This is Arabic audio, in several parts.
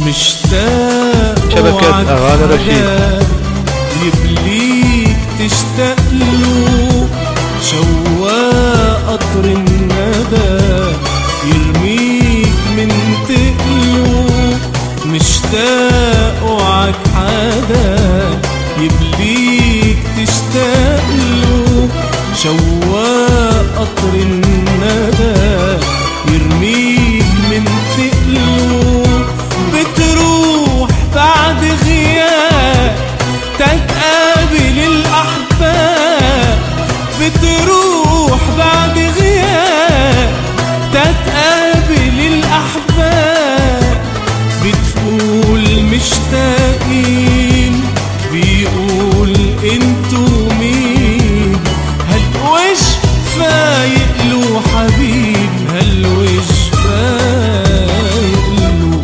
مشتاق شبكة أغاني رشيد يبليك تشتاق له، شواق قطر الندى يرميك من تقله. مشتاق وعك حدا يبليك تشتاق له، شواق قطر الندى يرميك من تقله. بتروح بعد غياب تتقابل الأحباب، بتروح بعد غياب تتقابل الأحباب. بتقول مشتاقين، بيقول انتو مين؟ هالوش فايق له حبيب، هالوش فايق له.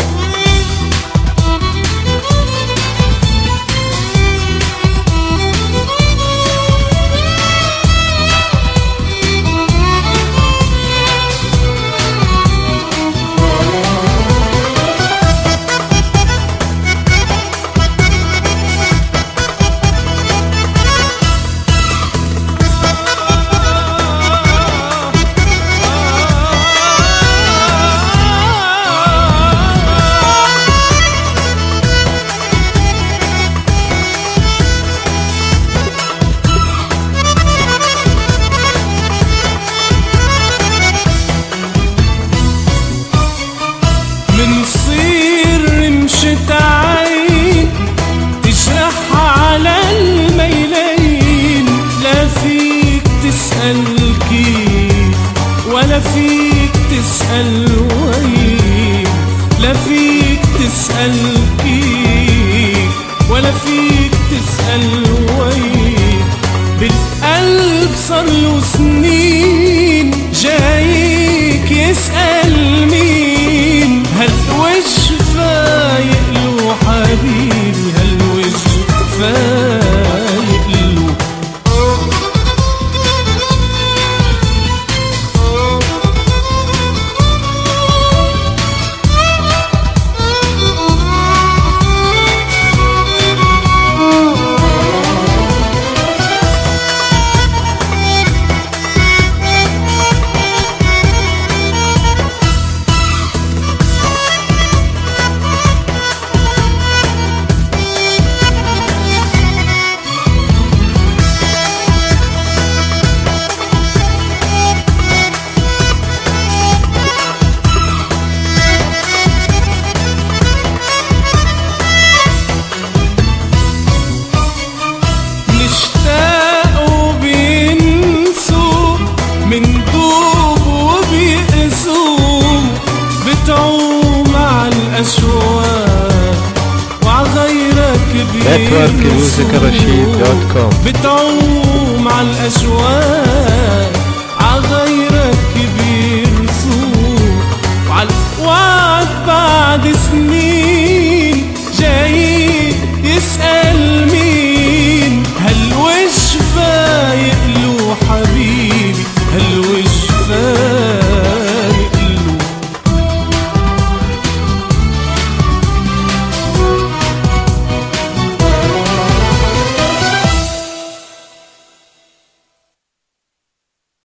منصير رمشة عين تجرحها على الميلين. لا فيك تسأل كيف ولا فيك تسأل وين، لا فيك تسأل كيف ولا فيك تسأل وين. بالقلب صارله سنين جايك يسأل مين؟ هالوش فايق له حبيبي، هالوش فايق له. بتعوم على الأشواق وعغيرك networkmusicrashid.com. بتعوم على الأشواق عغيرك